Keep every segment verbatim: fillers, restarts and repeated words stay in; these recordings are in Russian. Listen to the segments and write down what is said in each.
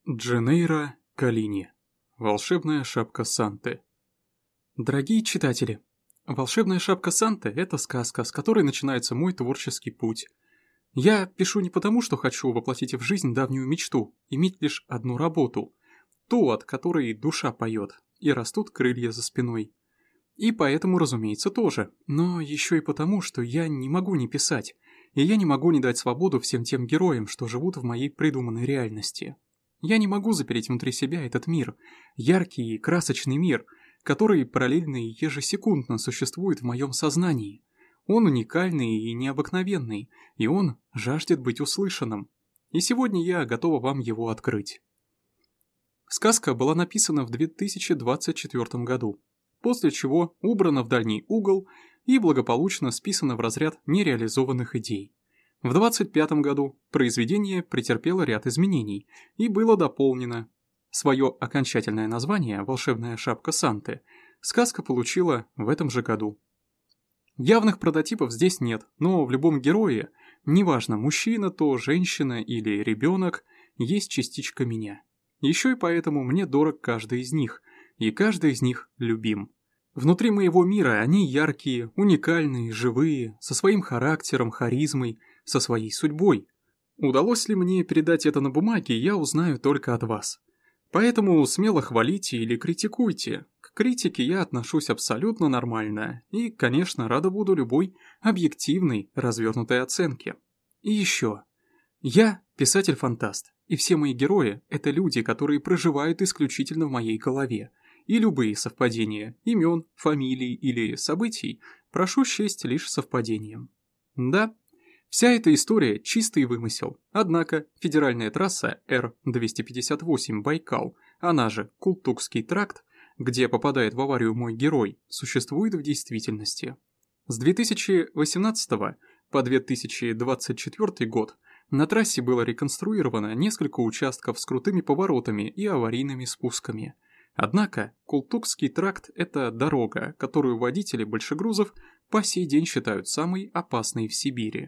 Дженейро Коллини. Волшебная шапка Санты. Дорогие читатели, «Волшебная шапка Санты» — это сказка, с которой начинается мой творческий путь. Я пишу не потому, что хочу воплотить в жизнь давнюю мечту, иметь лишь одну работу, ту, от которой душа поет, и растут крылья за спиной. И поэтому, разумеется, тоже, но еще и потому, что я не могу не писать, и я не могу не дать свободу всем тем героям, что живут в моей придуманной реальности. Я не могу запереть внутри себя этот мир, яркий и красочный мир, который параллельно и ежесекундно существует в моем сознании. Он уникальный и необыкновенный, и он жаждет быть услышанным. И сегодня я готова вам его открыть. Сказка была написана в две тысячи двадцать четвёртом году, после чего убрана в дальний угол и благополучно списана в разряд нереализованных идей. В двадцать пятом году произведение претерпело ряд изменений и было дополнено. Свое окончательное название «Волшебная шапка Санты» сказка получила в этом же году. Явных прототипов здесь нет, но в любом герое, неважно, мужчина то, женщина или ребенок, есть частичка меня. Еще и поэтому мне дорог каждый из них, и каждый из них любим. Внутри моего мира они яркие, уникальные, живые, со своим характером, харизмой, со своей судьбой. Удалось ли мне передать это на бумаге, я узнаю только от вас. Поэтому смело хвалите или критикуйте. К критике я отношусь абсолютно нормально и, конечно, рада буду любой объективной, развернутой оценке. И еще. Я писатель-фантаст, и все мои герои – это люди, которые проживают исключительно в моей голове. И любые совпадения имен, фамилий или событий прошу счесть лишь совпадением. Да, вся эта история – чистый вымысел, однако федеральная трасса Р двести пятьдесят восемь Байкал, она же Култукский тракт, где попадает в аварию мой герой, существует в действительности. С две тысячи восемнадцатого по две тысячи двадцать четвёртый год на трассе было реконструировано несколько участков с крутыми поворотами и аварийными спусками. Однако Култукский тракт – это дорога, которую водители большегрузов по сей день считают самой опасной в Сибири.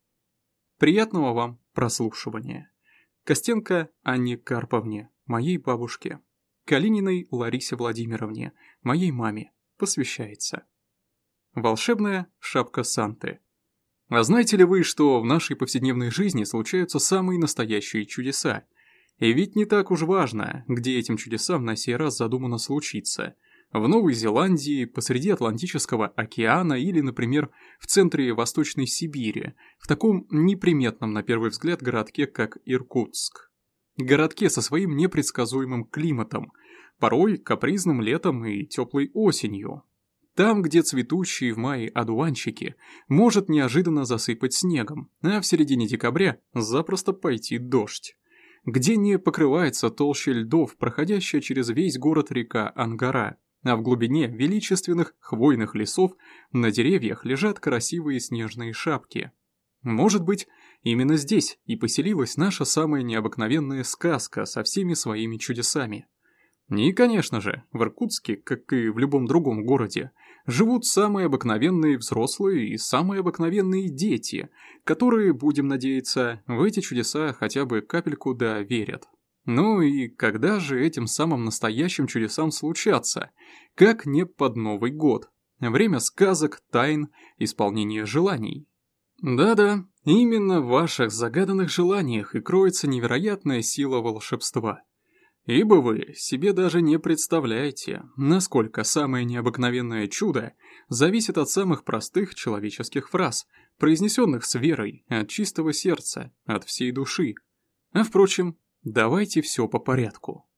Приятного вам прослушивания. Костенко Анне Карповне, моей бабушке. Калининой Ларисе Владимировне, моей маме, посвящается. Волшебная шапка Санты. А знаете ли вы, что в нашей повседневной жизни случаются самые настоящие чудеса? И ведь не так уж важно, где этим чудесам на сей раз задумано случиться. В Новой Зеландии, посреди Атлантического океана или, например, в центре Восточной Сибири, в таком неприметном на первый взгляд городке, как Иркутск. Городке со своим непредсказуемым климатом, порой капризным летом и теплой осенью. Там, где цветущие в мае одуванчики может неожиданно засыпать снегом, а в середине декабря запросто пойти дождь. Где не покрывается толще льдов, проходящая через весь город река Ангара, а в глубине величественных хвойных лесов на деревьях лежат красивые снежные шапки. Может быть, именно здесь и поселилась наша самая необыкновенная сказка со всеми своими чудесами. И, конечно же, в Иркутске, как и в любом другом городе, живут самые обыкновенные взрослые и самые обыкновенные дети, которые, будем надеяться, в эти чудеса хотя бы капельку да верят. Ну и когда же этим самым настоящим чудесам случаться, как не под Новый год? Время сказок, тайн, исполнения желаний. Да-да, именно в ваших загаданных желаниях и кроется невероятная сила волшебства. Ибо вы себе даже не представляете, насколько самое необыкновенное чудо зависит от самых простых человеческих фраз, произнесенных с верой, от чистого сердца, от всей души. А впрочем, давайте все по порядку.